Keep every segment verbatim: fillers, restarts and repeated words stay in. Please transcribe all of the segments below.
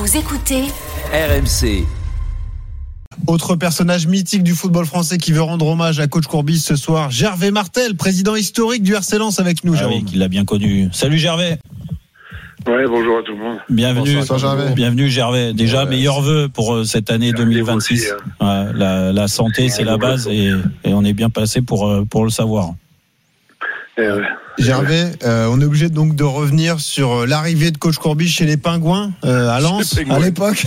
Vous écoutez R M C. Autre personnage mythique du football français qui veut rendre hommage à coach Courbis ce soir, Gervais Martel, président historique du R C Lens avec nous. Ah oui, qu'il l'a bien connu. Salut Gervais. Ouais, bonjour à tout le monde. Bienvenue, Bonsoir, Gervais. Bienvenue Gervais. Déjà, ouais. meilleurs vœux pour euh, cette année deux mille vingt-six. Aussi, hein. Ouais, la, la santé, c'est la base et, et on est bien placé pour, euh, pour le savoir. Eh ouais. Gervais, euh, on est obligé donc de revenir sur l'arrivée de coach Courbis chez les Pingouins euh, à Lens à l'époque.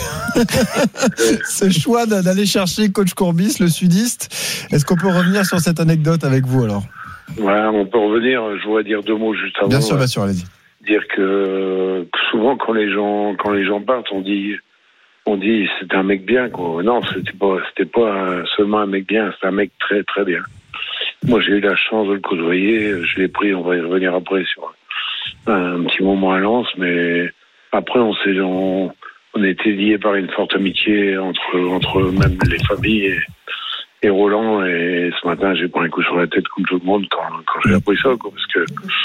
Ce choix d'aller chercher coach Courbis, le sudiste. Est-ce qu'on peut revenir sur cette anecdote avec vous alors ? Ouais, on peut revenir. Je voudrais dire deux mots juste avant. Bien sûr, bien sûr, allez-y. Dire que, que souvent quand les gens quand les gens partent, on dit on dit c'était un mec bien quoi. Non, c'était pas c'était pas seulement un mec bien, c'était un mec très très bien. Moi, j'ai eu la chance de le côtoyer. Je l'ai pris. On va y revenir après sur un, un petit moment à Lens, mais après on s'est on, on a été liés par une forte amitié entre entre même les familles et, et Roland. Et ce matin, j'ai pris un coup sur la tête comme tout le monde quand quand j'ai appris ça quoi, parce que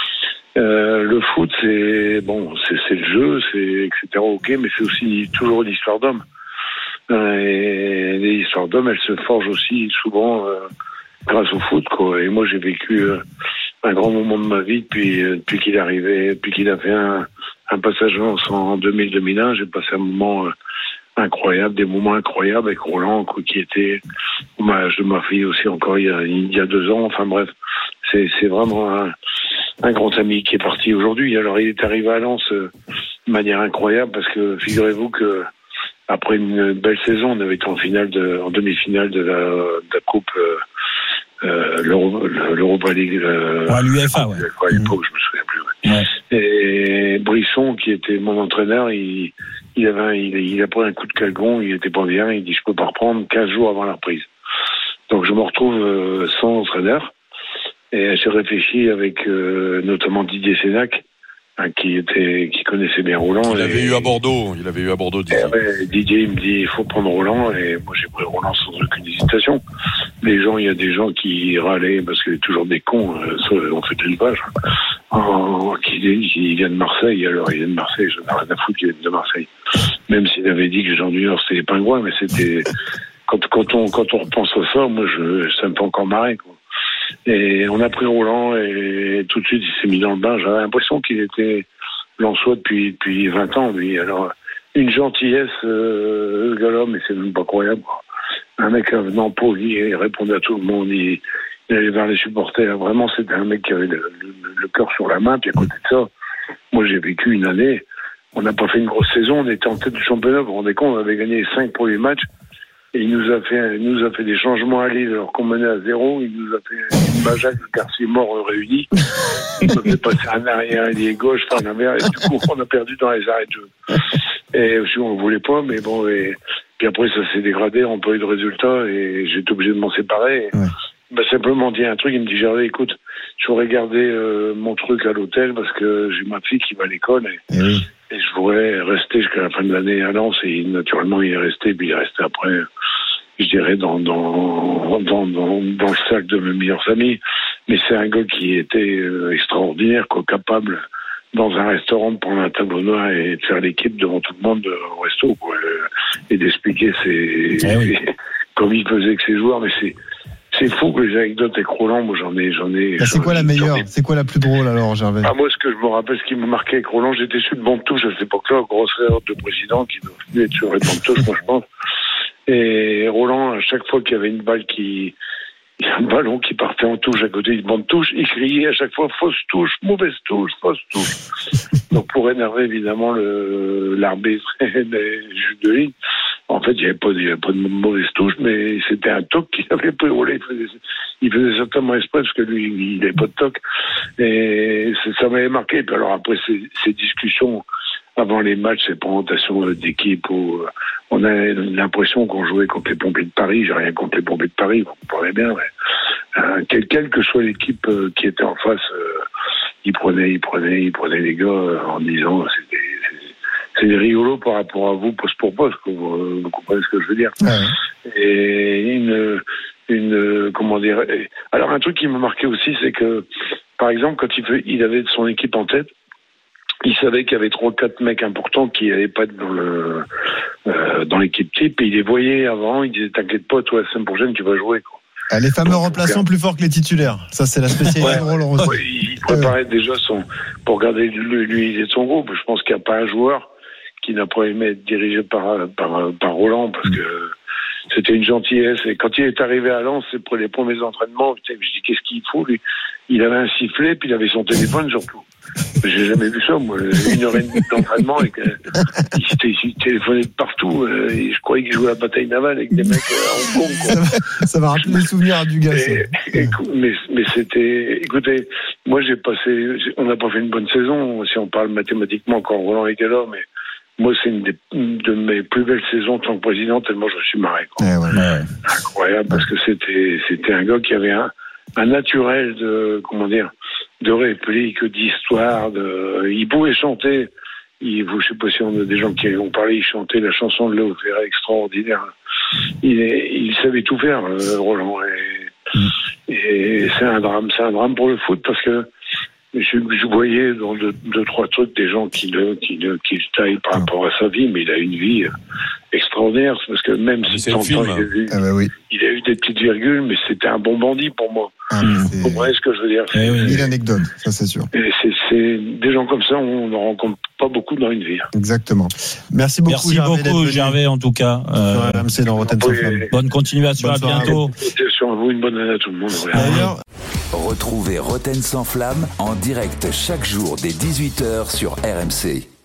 Euh, le foot, c'est bon, c'est, c'est le jeu, c'est et cetera. Ok, mais c'est aussi toujours l'histoire d'homme. Euh, et les histoires d'hommes, elles se forgent aussi souvent euh, grâce au foot, quoi. Et moi, j'ai vécu euh, un grand moment de ma vie depuis euh, depuis qu'il est arrivé, depuis qu'il a fait un, un passage en deux mille deux mille un. J'ai passé un moment euh, incroyable, des moments incroyables avec Roland, quoi, qui était au mariage de ma fille aussi encore il y a, il y a deux ans. Enfin bref, c'est c'est vraiment un un grand ami qui est parti aujourd'hui. Alors il est arrivé à Lens euh, de manière incroyable parce que figurez-vous que après une belle saison, on avait été en finale de, en demi-finale de la, de la coupe euh, euh, l'Euro, l'Europa League. Euh, ouais, l'U E F A, ouais. À l'époque, je me souviens plus. Ouais. Ouais. Et Brisson, qui était mon entraîneur, il, il avait, un, il, il a pris un coup de calgon, il était pas bien, il dit je peux pas reprendre quinze jours avant la reprise. Donc je me retrouve euh, sans entraîneur. Et j'ai réfléchi avec euh, notamment Didier Sénac, hein, qui était, qui connaissait bien Roland. Il avait et, eu à Bordeaux, il avait eu à Bordeaux Didier. Ouais, Didier, il me dit, il faut prendre Roland, et moi j'ai pris Roland sans aucune hésitation. Les gens, il y a des gens qui râlaient parce qu'il y a toujours des cons, euh, on fait de l'élevage, hein, qui, qui vient de Marseille. Alors il vient de Marseille, je n'ai rien à foutre qu'il vienne de Marseille. Même s'il avait dit que Jean Junior c'était les Pingouins, mais c'était quand quand on quand on repense à ça, moi je ça me fait encore marrer, quoi. Et on a pris Roland et tout de suite il s'est mis dans le bain. J'avais l'impression qu'il était Lensois depuis depuis vingt ans, lui. Alors une gentillesse, euh, le gars-là, mais c'est même pas croyable, quoi. Un mec avenant, poli, il répondait à tout le monde, il, il allait vers les supporters. Vraiment, c'était un mec qui avait le, le, le cœur sur la main. Puis à côté de ça, moi j'ai vécu une année. On n'a pas fait une grosse saison, on était en tête du championnat. Vous vous rendez compte, on avait gagné les cinq premiers matchs. Et il nous a fait, il nous a fait des changements à Lille alors qu'on menait à zéro. Il nous a fait une Bajac, le quartier mort réunis. Il nous a fait passer un arrière, ailier gauche, enfin un arrière. Et du coup, on a perdu dans les arrêts de jeu. Et aussi, on ne voulait pas, mais bon. Et puis après, ça s'est dégradé. On n'a pas eu de résultat et j'étais obligé de m'en séparer. Ouais. Il m'a simplement dit un truc. Il me dit, Gervais, écoute, je voudrais garder euh, mon truc à l'hôtel parce que j'ai ma fille qui va à l'école. Et, et, oui. et je voudrais rester jusqu'à la fin de l'année à Lens. Et naturellement, il est resté. Puis il est resté après, je dirais, dans, dans, dans, dans, dans le sac de mes meilleurs amis. Mais c'est un gars qui était euh, extraordinaire, quoi, capable, dans un restaurant, de prendre un tableau noir et de faire l'équipe devant tout le monde euh, au resto, quoi, euh, et d'expliquer ses, eh oui. comme il faisait avec ses joueurs. Mais c'est C'est fou que les anecdotes avec Roland, moi j'en ai, j'en ai. Ah, c'est quoi la meilleure ? Ai... C'est quoi la plus drôle alors, Gervais ? Ah, moi, ce que je me rappelle, ce qui me marquait avec Roland, j'étais sur le banc de touche à cette époque-là, grosse erreur de président qui devait être sur le banc de touche, moi je pense. Et Roland, à chaque fois qu'il y avait une balle qui, un ballon qui partait en touche à côté du banc de touche, il criait à chaque fois fausse touche, mauvaise touche, fausse touche. Donc pour énerver évidemment le l'arbitre et les juges de ligne. En fait, il n'y avait pas, il y avait pas de mauvaise touche, mais c'était un toc qu'il avait pris au lait. Il faisait, il faisait certainement exprès parce que lui, il n'avait pas de toc. Et ça m'avait marqué. Et puis alors après ces, ces discussions avant les matchs, ces présentations d'équipe où on a l'impression qu'on jouait contre les pompiers de Paris. J'ai rien contre les pompiers de Paris, vous comprenez bien. Mais, euh, quelle, quelle que soit l'équipe euh, qui était en face, euh, il prenait, il prenait, il prenait les gars euh, en disant c'était. C'est des rigolos par rapport à vous, poste pour poste, vous, vous comprenez ce que je veux dire. Ouais. Et une, une, comment dire. Alors un truc qui m'a marqué aussi, c'est que, par exemple, quand il, fait, il avait son équipe en tête, il savait qu'il y avait trois, quatre mecs importants qui n'allaient pas être dans le, euh, dans l'équipe type. Et il les voyait avant, il disait t'inquiète pas, toi la semaine prochaine tu vas jouer, quoi. Les fameux donc, remplaçants plus forts que les titulaires. Ça, c'est la spécialité ouais, de Roland. Ouais, il préparait euh... déjà son, pour garder l'unité de son groupe. Je pense qu'il n'y a pas un joueur qui n'a pas aimé être dirigé par, par, par Roland, parce que c'était une gentillesse. Et quand il est arrivé à Lens, c'est pour les premiers entraînements, je dis qu'est-ce qu'il faut, lui? Il avait un sifflet, puis il avait son téléphone surtout. J'ai jamais vu ça, moi. Une heure et demie d'entraînement, et il s'était téléphoné de partout. Et je croyais qu'il jouait à la bataille navale avec des mecs à Hong Kong, quoi. Ça, ça m'a rappelé des souvenirs à Dugas. Et, et, mais, mais c'était, écoutez, moi j'ai passé, on n'a pas fait une bonne saison, si on parle mathématiquement quand Roland était là, mais moi, c'est une, des, une de mes plus belles saisons en tant que président, tellement je me suis marré, quoi. Eh ouais, ouais. Incroyable, parce que c'était, c'était un gars qui avait un, un naturel de, comment dire, de réplique, d'histoire, de, il pouvait chanter. Il, je sais pas si on a des gens qui ont parlé, il chantait la chanson de Léo Ferré extraordinaire. Il, il savait tout faire, euh, Roland. Et, et c'est un drame, c'est un drame pour le foot, parce que Je, je voyais dans deux, deux, trois trucs des gens qui le, qui le, qui le taillent par rapport à sa vie, mais il a une vie extraordinaire, parce que même si de temps en temps, il a eu, ah bah oui. il a eu des petites virgules, mais c'était un bon bandit pour moi. Ah, vous comprenez ce que je veux dire? C'est oui, une anecdote, ça c'est sûr. Et c'est, c'est des gens comme ça, on n'en rencontre pas beaucoup dans une vie. Exactement. Merci beaucoup, Merci Gervais, beaucoup, Gervais, en tout cas. Euh, R M C dans Rotten sans Flamme. Bonne continuation, bonne à bientôt. Continuation à vous, une bonne année à tout le monde. D'ailleurs, retrouvez Rotten sans Flamme en direct chaque jour dès dix-huit heures sur R M C.